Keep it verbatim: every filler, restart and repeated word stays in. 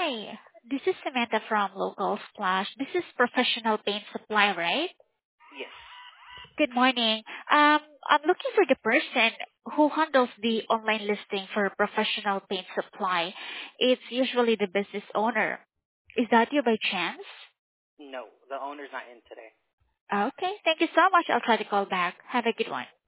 Hi, this is Samantha from Local Splash. This is professional paint supply, right? Yes. Good morning. Um, I'm looking for the person who handles the online listing for professional paint supply. It's usually the business owner. Is that you by chance? No, the owner's not in today. Okay, thank you so much. I'll try to call back. Have a good one.